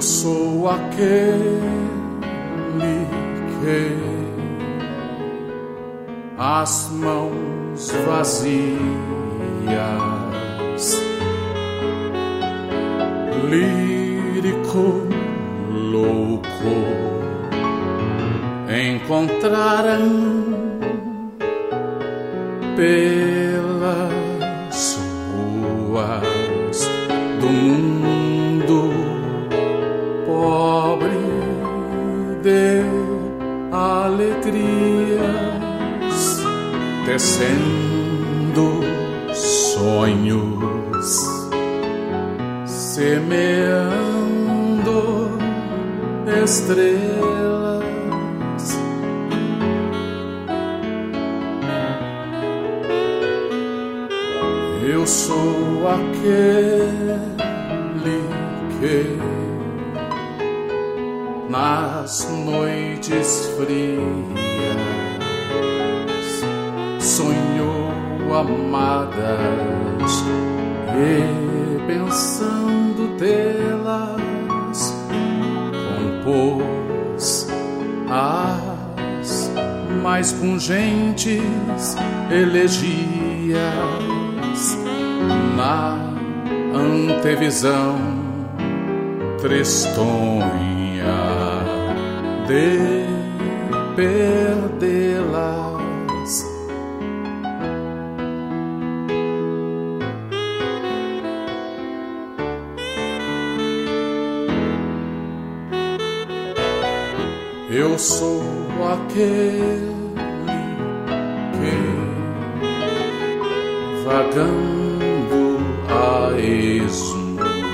sou aquele que as mãos vazias, lírico, louco, encontraram pelas ruas do mundo pobre de alegrias, tecendo sonhos, semeando estrelas. Eu sou aquele que nas noites frias sonhou amadas e pensando tê-las compôs as mais pungentes elegias na antevisão tristonha de perdê-las. Eu sou aquele que vagando a esmo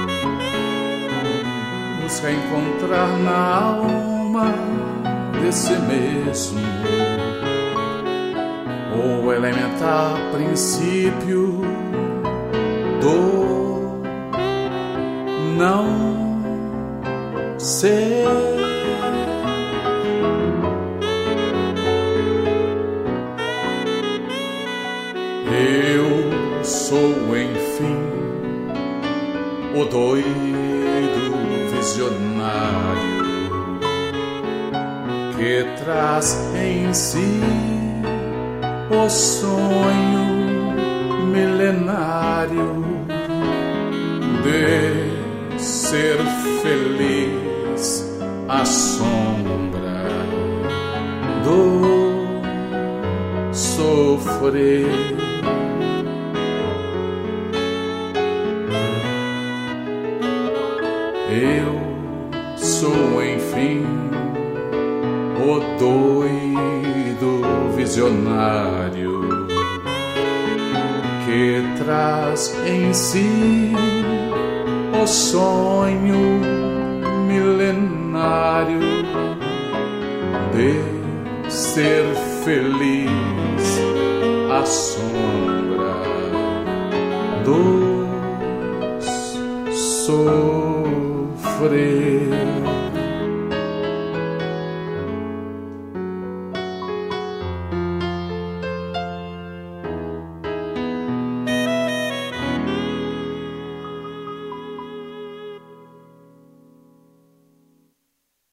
busca encontrar na alma de si mesmo o elementar princípio do não ser. Eu sou, enfim, o doido visionário que traz em si o sonho milenário de ser feliz à sombra do sofrer. Eu sou, enfim, o doido visionário que traz em si o sonho milenário de ser feliz à sombra dos sofrer.